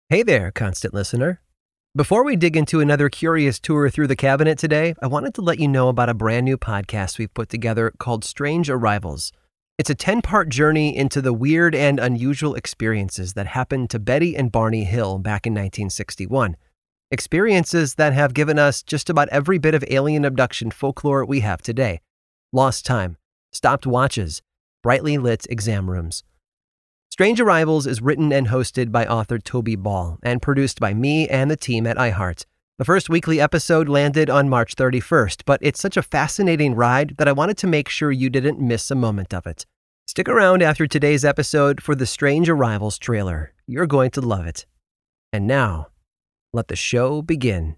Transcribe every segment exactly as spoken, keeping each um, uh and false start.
Hey there, constant listener. Before we dig into another curious tour through the cabinet today, I wanted to let you know about a brand new podcast we've put together called Strange Arrivals. It's a ten-part journey into the weird and unusual experiences that happened to Betty and Barney Hill back in nineteen sixty-one. Experiences that have given us just about every bit of alien abduction folklore we have today. Lost time, stopped watches, brightly lit exam rooms. Strange Arrivals is written and hosted by author Toby Ball and produced by me and the team at iHeart. The first weekly episode landed on March thirty-first, but it's such a fascinating ride that I wanted to make sure you didn't miss a moment of it. Stick around after today's episode for the Strange Arrivals trailer. You're going to love it. And now, let the show begin.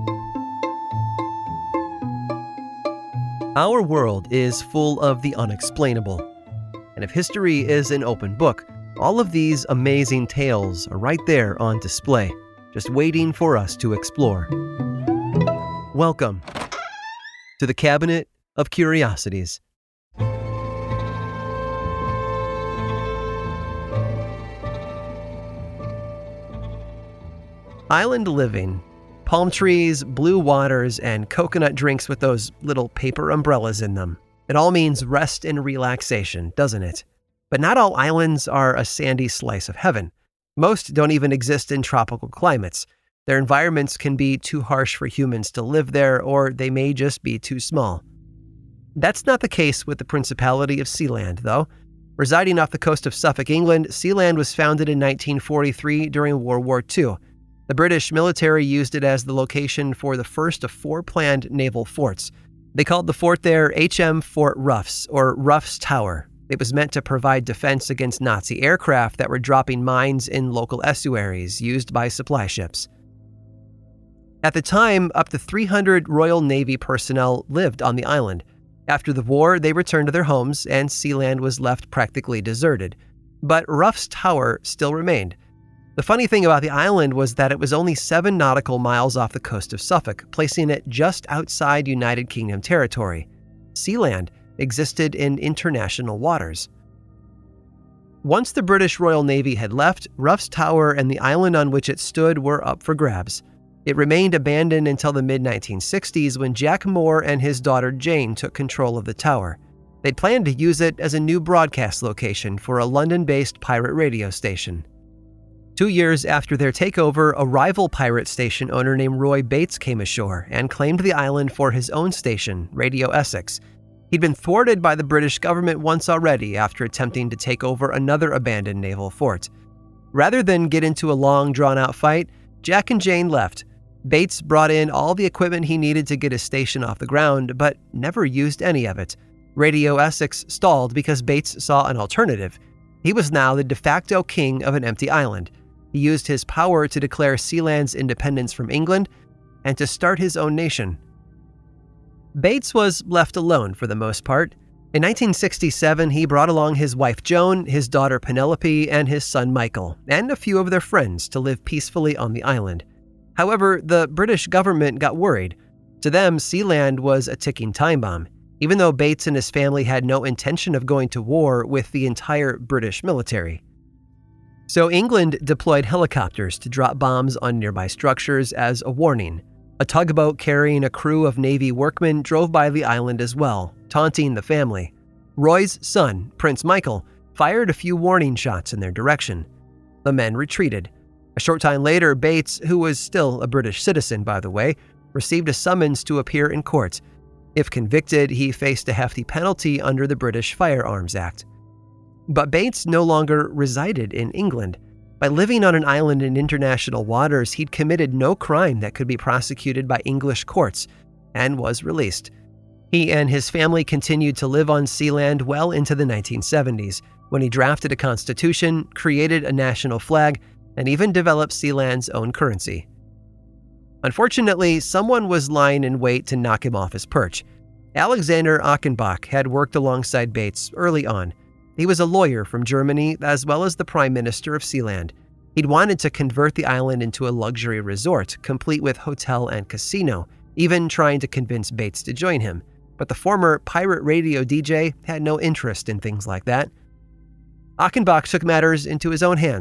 Our world is full of the unexplainable. And if history is an open book, all of these amazing tales are right there on display, just waiting for us to explore. Welcome to the Cabinet of Curiosities. Island living, palm trees, blue waters, and coconut drinks with those little paper umbrellas in them. It all means rest and relaxation, doesn't it? But not all islands are a sandy slice of heaven. Most don't even exist in tropical climates. Their environments can be too harsh for humans to live there, or they may just be too small. That's not the case with the Principality of Sealand, though. Residing off the coast of Suffolk, England, Sealand was founded in nineteen forty-three during World War Two. The British military used it as the location for the first of four planned naval forts. They called the fort there H M Fort Ruffs, or Ruffs Tower. It was meant to provide defense against Nazi aircraft that were dropping mines in local estuaries used by supply ships. At the time, up to three hundred Royal Navy personnel lived on the island. After the war, they returned to their homes, and Sealand was left practically deserted. But Ruffs Tower still remained. The funny thing about the island was that it was only seven nautical miles off the coast of Suffolk, placing it just outside United Kingdom territory. Sealand existed in international waters. Once the British Royal Navy had left, Ruffs Tower and the island on which it stood were up for grabs. It remained abandoned until the mid nineteen sixties when Jack Moore and his daughter Jane took control of the tower. They'd planned to use it as a new broadcast location for a London-based pirate radio station. Two years after their takeover, a rival pirate station owner named Roy Bates came ashore and claimed the island for his own station, Radio Essex. He'd been thwarted by the British government once already after attempting to take over another abandoned naval fort. Rather than get into a long, drawn-out fight, Jack and Jane left. Bates brought in all the equipment he needed to get his station off the ground, but never used any of it. Radio Essex stalled because Bates saw an alternative. He was now the de facto king of an empty island. He used his power to declare Sealand's independence from England and to start his own nation. Bates was left alone for the most part. In nineteen sixty-seven, he brought along his wife Joan, his daughter Penelope, and his son Michael, and a few of their friends to live peacefully on the island. However, the British government got worried. To them, Sealand was a ticking time bomb, even though Bates and his family had no intention of going to war with the entire British military. So England deployed helicopters to drop bombs on nearby structures as a warning. A tugboat carrying a crew of Navy workmen drove by the island as well, taunting the family. Roy's son, Prince Michael, fired a few warning shots in their direction. The men retreated. A short time later, Bates, who was still a British citizen by the way, received a summons to appear in court. If convicted, he faced a hefty penalty under the British Firearms Act. But Bates no longer resided in England. By living on an island in international waters, he'd committed no crime that could be prosecuted by English courts, and was released. He and his family continued to live on Sealand well into the nineteen seventies, when he drafted a constitution, created a national flag, and even developed Sealand's own currency. Unfortunately, someone was lying in wait to knock him off his perch. Alexander Achenbach had worked alongside Bates early on. He was a lawyer from Germany, as well as the Prime Minister of Sealand. He'd wanted to convert the island into a luxury resort, complete with hotel and casino, even trying to convince Bates to join him. But the former pirate radio D J had no interest in things like that. Achenbach took matters into his own hands.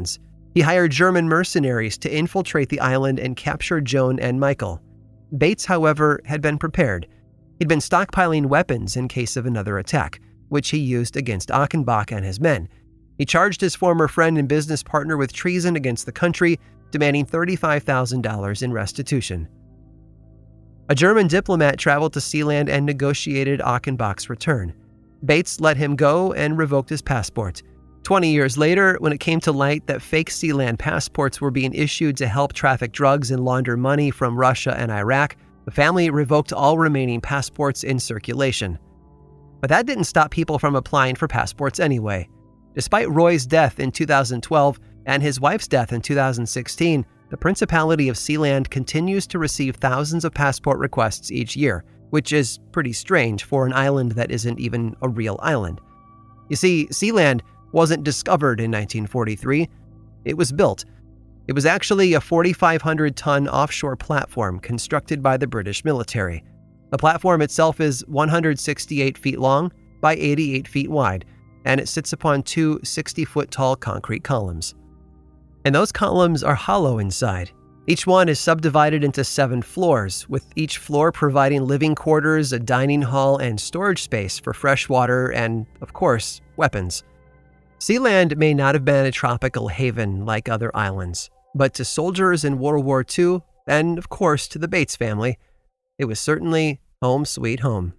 He hired German mercenaries to infiltrate the island and capture Joan and Michael. Bates, however, had been prepared. He'd been stockpiling weapons in case of another attack, which he used against Achenbach and his men. He charged his former friend and business partner with treason against the country, demanding thirty-five thousand dollars in restitution. A German diplomat traveled to Sealand and negotiated Achenbach's return. Bates let him go and revoked his passport. Twenty years later, when it came to light that fake Sealand passports were being issued to help traffic drugs and launder money from Russia and Iraq, the family revoked all remaining passports in circulation. But that didn't stop people from applying for passports anyway. Despite Roy's death in two thousand twelve and his wife's death in two thousand sixteen, the Principality of Sealand continues to receive thousands of passport requests each year, which is pretty strange for an island that isn't even a real island. You see, Sealand wasn't discovered in nineteen forty-three. It was built. It was actually a forty-five hundred ton offshore platform constructed by the British military. The platform itself is one hundred sixty-eight feet long by eighty-eight feet wide, and it sits upon two sixty-foot tall concrete columns. And those columns are hollow inside. Each one is subdivided into seven floors, with each floor providing living quarters, a dining hall, and storage space for fresh water and, of course, weapons. Sealand may not have been a tropical haven like other islands, but to soldiers in World War Two, and of course to the Bates family, it was certainly home sweet home.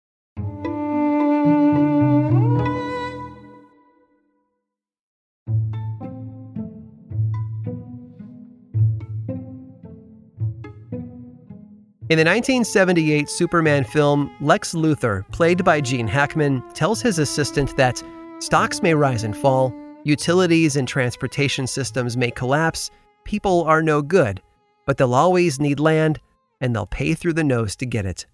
In the nineteen seventy-eight Superman film, Lex Luthor, played by Gene Hackman, tells his assistant that stocks may rise and fall, utilities and transportation systems may collapse, people are no good, but they'll always need land, and they'll pay through the nose to get it.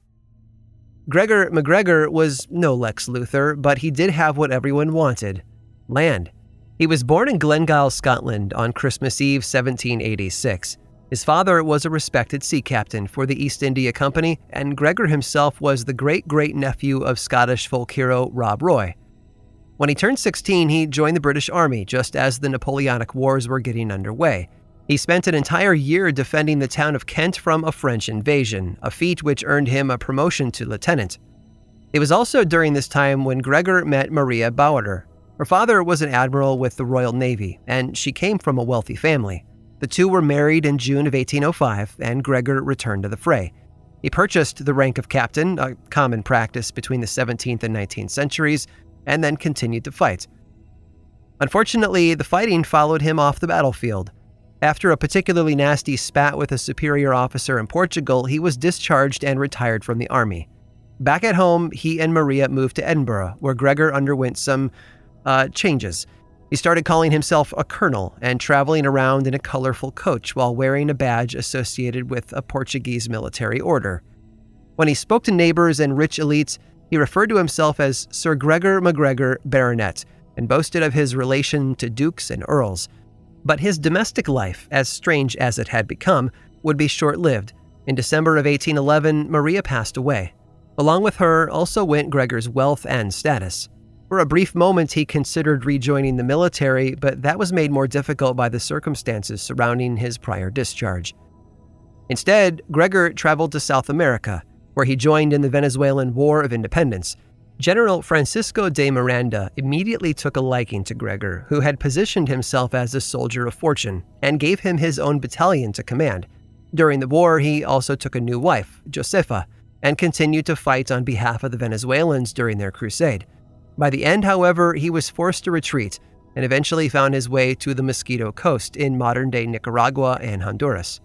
Gregor McGregor was no Lex Luthor, but he did have what everyone wanted: land. He was born in Glengyle, Scotland on Christmas Eve seventeen eighty-six. His father was a respected sea captain for the East India Company, and Gregor himself was the great-great-nephew of Scottish folk hero Rob Roy. When he turned sixteen, he joined the British Army just as the Napoleonic Wars were getting underway. He spent an entire year defending the town of Kent from a French invasion, a feat which earned him a promotion to lieutenant. It was also during this time when Gregor met Maria Bauer. Her father was an admiral with the Royal Navy, and she came from a wealthy family. The two were married in June of eighteen oh five, and Gregor returned to the fray. He purchased the rank of captain, a common practice between the seventeenth and nineteenth centuries, and then continued to fight. Unfortunately, the fighting followed him off the battlefield. After a particularly nasty spat with a superior officer in Portugal, he was discharged and retired from the army. Back at home, he and Maria moved to Edinburgh, where Gregor underwent some uh, changes. He started calling himself a colonel and traveling around in a colorful coach while wearing a badge associated with a Portuguese military order. When he spoke to neighbors and rich elites, he referred to himself as Sir Gregor MacGregor, Baronet, and boasted of his relation to dukes and earls. But his domestic life, as strange as it had become, would be short-lived. In December of eighteen eleven, Maria passed away. Along with her also went Gregor's wealth and status. For a brief moment, he considered rejoining the military, but that was made more difficult by the circumstances surrounding his prior discharge. Instead, Gregor traveled to South America, where he joined in the Venezuelan War of Independence. General Francisco de Miranda immediately took a liking to Gregor, who had positioned himself as a soldier of fortune, and gave him his own battalion to command. During the war, he also took a new wife, Josefa, and continued to fight on behalf of the Venezuelans during their crusade. By the end, however, he was forced to retreat and eventually found his way to the Mosquito Coast in modern-day Nicaragua and Honduras.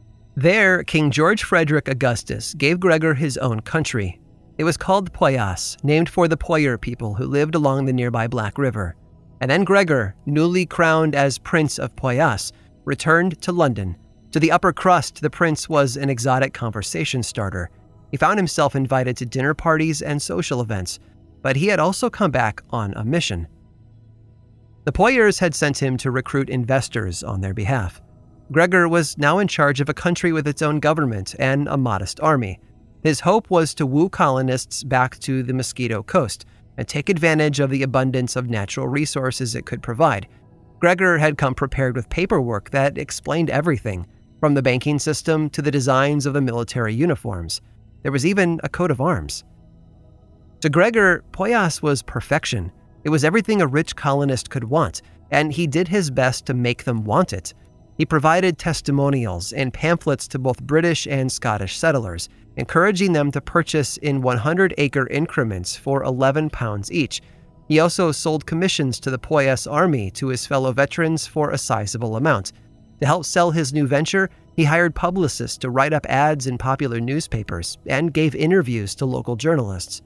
There, King George Frederick Augustus gave Gregor his own country. It was called Poyas, named for the Poyer people who lived along the nearby Black River. And then Gregor, newly crowned as Prince of Poyas, returned to London. To the upper crust, the prince was an exotic conversation starter. He found himself invited to dinner parties and social events, but he had also come back on a mission. The Poyers had sent him to recruit investors on their behalf. Gregor was now in charge of a country with its own government and a modest army. His hope was to woo colonists back to the Mosquito Coast and take advantage of the abundance of natural resources it could provide. Gregor had come prepared with paperwork that explained everything, from the banking system to the designs of the military uniforms. There was even a coat of arms. To Gregor, Poyas was perfection. It was everything a rich colonist could want, and he did his best to make them want it. He provided testimonials and pamphlets to both British and Scottish settlers, encouraging them to purchase in one hundred acre increments for eleven pounds each. He also sold commissions to the Poyas army to his fellow veterans for a sizable amount. To help sell his new venture, he hired publicists to write up ads in popular newspapers and gave interviews to local journalists.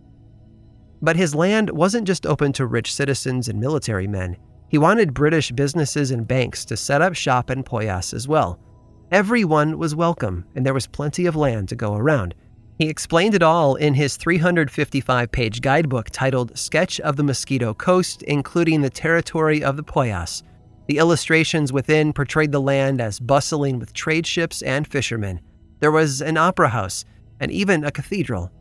But his land wasn't just open to rich citizens and military men. He wanted British businesses and banks to set up shop in Poyas as well. Everyone was welcome, and there was plenty of land to go around. He explained it all in his three hundred fifty-five page guidebook titled Sketch of the Mosquito Coast, including the territory of the Poyas. The illustrations within portrayed the land as bustling with trade ships and fishermen. There was an opera house and even a cathedral.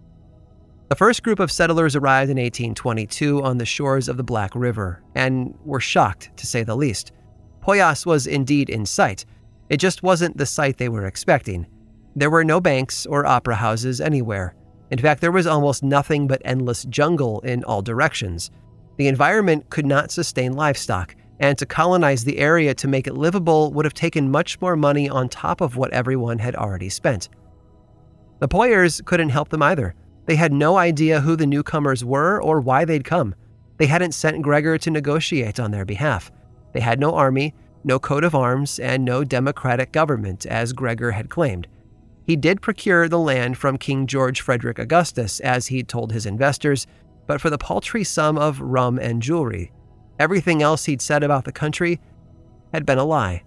The first group of settlers arrived in eighteen twenty-two on the shores of the Black River and were shocked, to say the least. Poyas was indeed in sight. It just wasn't the sight they were expecting. There were no banks or opera houses anywhere. In fact, there was almost nothing but endless jungle in all directions. The environment could not sustain livestock, and to colonize the area to make it livable would have taken much more money on top of what everyone had already spent. The Poyers couldn't help them either. They had no idea who the newcomers were or why they'd come. They hadn't sent Gregor to negotiate on their behalf. They had no army, no coat of arms, and no democratic government, as Gregor had claimed. He did procure the land from King George Frederick Augustus, as he'd told his investors, but for the paltry sum of rum and jewelry. Everything else he'd said about the country had been a lie.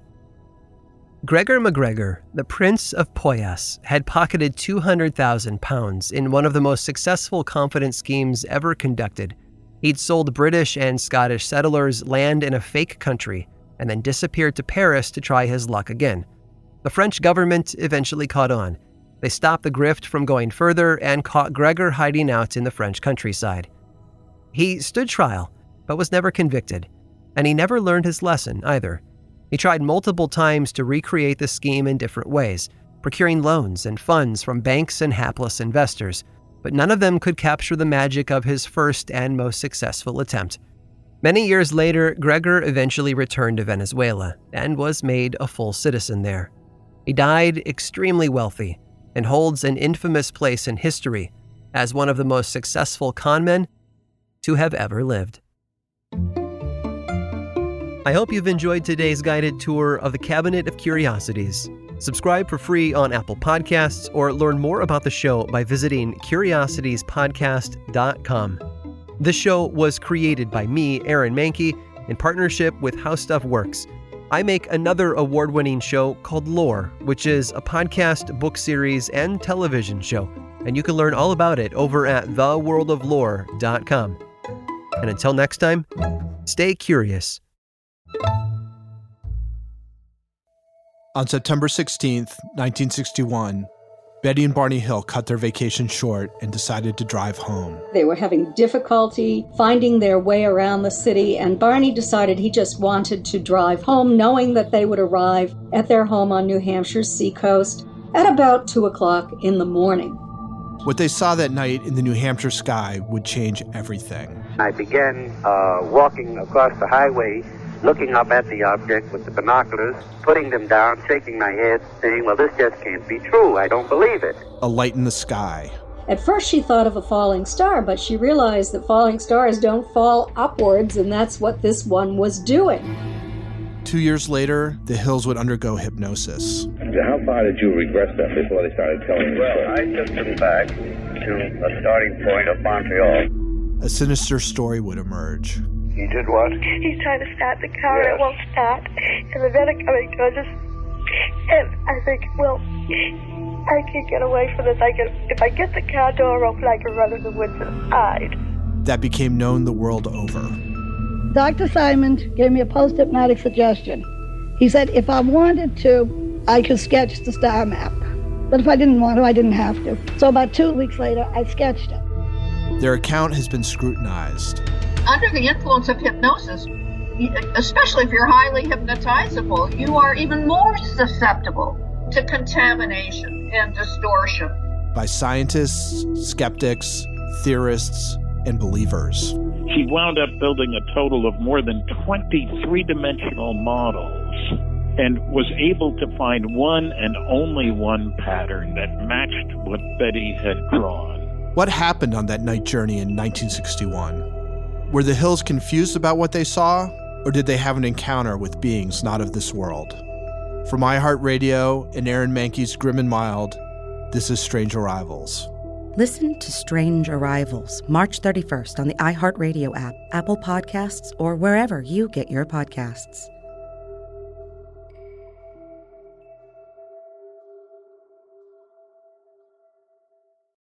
Gregor MacGregor, the Prince of Poyas, had pocketed two hundred thousand pounds in one of the most successful confidence schemes ever conducted. He'd sold British and Scottish settlers land in a fake country and then disappeared to Paris to try his luck again. The French government eventually caught on. They stopped the grift from going further and caught Gregor hiding out in the French countryside. He stood trial, but was never convicted, and he never learned his lesson either. He tried multiple times to recreate the scheme in different ways, procuring loans and funds from banks and hapless investors, but none of them could capture the magic of his first and most successful attempt. Many years later, Gregor eventually returned to Venezuela and was made a full citizen there. He died extremely wealthy and holds an infamous place in history as one of the most successful conmen to have ever lived. I hope you've enjoyed today's guided tour of the Cabinet of Curiosities. Subscribe for free on Apple Podcasts or learn more about the show by visiting curiosities podcast dot com. This show was created by me, Aaron Mahnke, in partnership with How Stuff Works. I make another award-winning show called Lore, which is a podcast, book series, and television show, and you can learn all about it over at the world of lore dot com. And until next time, stay curious. On September sixteenth, nineteen sixty-one, Betty and Barney Hill cut their vacation short and decided to drive home. They were having difficulty finding their way around the city, and Barney decided he just wanted to drive home, knowing that they would arrive at their home on New Hampshire's seacoast at about two o'clock in the morning. What they saw that night in the New Hampshire sky would change everything. I began uh, walking across the highway, looking up at the object with the binoculars, putting them down, shaking my head, saying, well, this just can't be true. I don't believe it. A light in the sky. At first she thought of a falling star, but she realized that falling stars don't fall upwards, and that's what this one was doing. Two years later, the Hills would undergo hypnosis. How far did you regress them before they started telling you? Well, I took them back to a starting point of Montreal. A sinister story would emerge. He did what? He's trying to start the car, Yes. It won't start. And the men are coming towards us. And I think, well, I can get away from this. I can, if I get the car door open, I can run in the woods and hide. That became known the world over. Doctor Simon gave me a post-hypnotic suggestion. He said if I wanted to, I could sketch the star map. But if I didn't want to, I didn't have to. So about two weeks later, I sketched it. Their account has been scrutinized. Under the influence of hypnosis, especially if you're highly hypnotizable, you are even more susceptible to contamination and distortion. By scientists, skeptics, theorists, and believers. She wound up building a total of more than twenty three-dimensional models and was able to find one and only one pattern that matched what Betty had drawn. What happened on that night journey in nineteen sixty-one? Were the Hills confused about what they saw, or did they have an encounter with beings not of this world? From iHeartRadio and Aaron Mahnke's Grim and Mild, this is Strange Arrivals. Listen to Strange Arrivals, March thirty-first on the iHeartRadio app, Apple Podcasts, or wherever you get your podcasts.